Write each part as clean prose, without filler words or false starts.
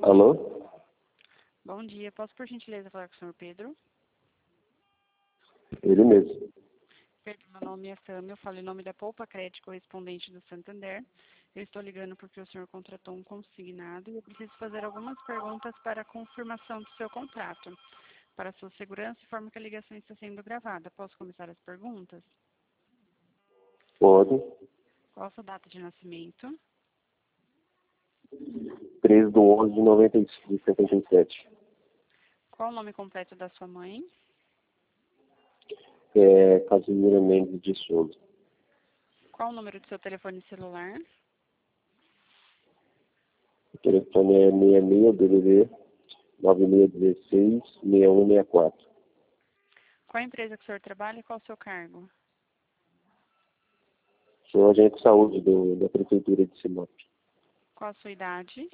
Alô? Bom dia. Posso, por gentileza, falar com o senhor Pedro? Ele mesmo. Pedro, meu nome é Sâmia, eu falo em nome da Poupa Crédito, correspondente do Santander. Eu estou ligando porque o senhor contratou um consignado e eu preciso fazer algumas perguntas para a confirmação do seu contrato. Para a sua segurança, informo que a ligação está sendo gravada. Posso começar as perguntas? Pode. Qual a sua data de nascimento? 13/11/77. Qual o nome completo da sua mãe? Casimira Mendes de Souza. Qual o número do seu telefone celular? O telefone é 66 DDD 9616 6164. Qual a empresa que o senhor trabalha e qual o seu cargo? Sou agente de saúde da Prefeitura de Sinop. Qual a sua idade?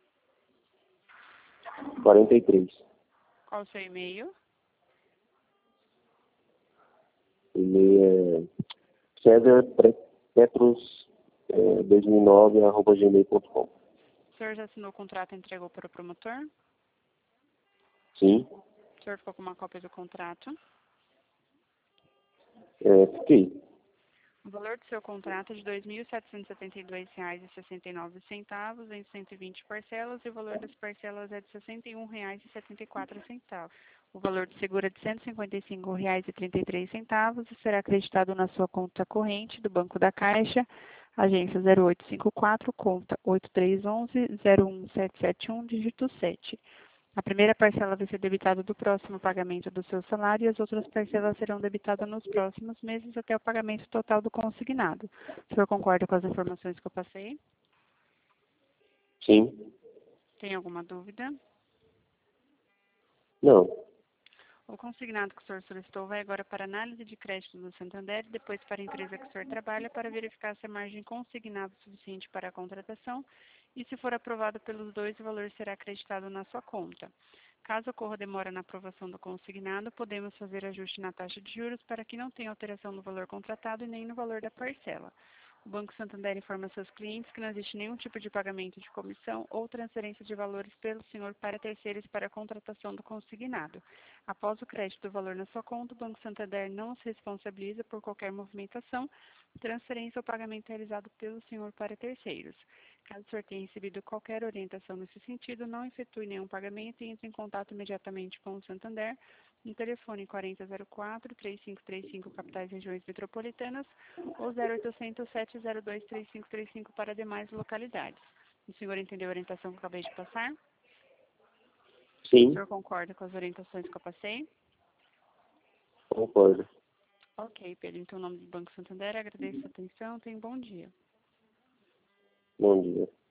43. Qual o seu e-mail? E-mail é Petros 2009@gmail.com. O senhor já assinou o contrato e entregou para o promotor? Sim. O senhor ficou com uma cópia do contrato? Fiquei. O valor do seu contrato é de R$ 2.772,69 em 120 parcelas e o valor das parcelas é de R$ 61,74. O valor do seguro é de R$ 155,33 e será acreditado na sua conta corrente do Banco da Caixa, agência 0854, conta 8311-01771, dígito 7. A primeira parcela vai ser debitada do próximo pagamento do seu salário e as outras parcelas serão debitadas nos próximos meses até o pagamento total do consignado. O senhor concorda com as informações que eu passei? Sim. Tem alguma dúvida? Não. O consignado que o senhor solicitou vai agora para análise de crédito do Santander e depois para a empresa que o senhor trabalha para verificar se a margem consignada é suficiente para a contratação e, se for aprovado pelos dois, o valor será acreditado na sua conta. Caso ocorra demora na aprovação do consignado, podemos fazer ajuste na taxa de juros para que não tenha alteração no valor contratado e nem no valor da parcela. O Banco Santander informa seus clientes que não existe nenhum tipo de pagamento de comissão ou transferência de valores pelo senhor para terceiros para a contratação do consignado. Após o crédito do valor na sua conta, o Banco Santander não se responsabiliza por qualquer movimentação, transferência ou pagamento realizado pelo senhor para terceiros. Caso o senhor tenha recebido qualquer orientação nesse sentido, não efetue nenhum pagamento e entre em contato imediatamente com o Santander no telefone 4004-3535, capitais e regiões metropolitanas, ou 0800 702 3535 para demais localidades. O senhor entendeu a orientação que eu acabei de passar? O Sim. senhor concorda com as orientações que eu passei? Concordo. Ok, Pedro. Então, em nome do Banco Santander, agradeço a atenção. Tenha um bom dia. Bom dia.